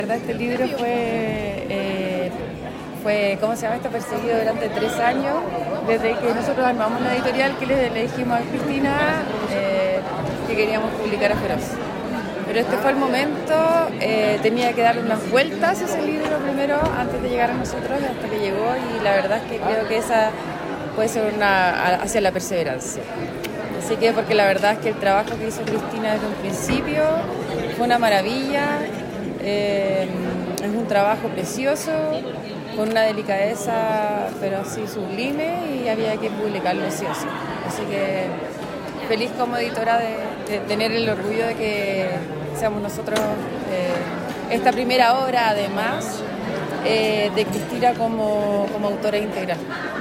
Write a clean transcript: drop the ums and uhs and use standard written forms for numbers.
La verdad, este libro fue ¿cómo se llama esto? Perseguido durante 3 años, desde que nosotros armamos la editorial, que le dijimos a Cristina que queríamos publicar a Feroz. Pero este fue el momento, tenía que darle unas vueltas a ese libro primero antes de llegar a nosotros, hasta que llegó, y la verdad es que creo que esa puede ser hacia la perseverancia. Así que, porque la verdad es que el trabajo que hizo Cristina desde un principio fue una maravilla, es un trabajo precioso, con una delicadeza pero así sublime, y había que publicarlo sí o sí. Así que feliz como editora de tener el orgullo de que seamos nosotros esta primera obra, además de Cristina como autora integral.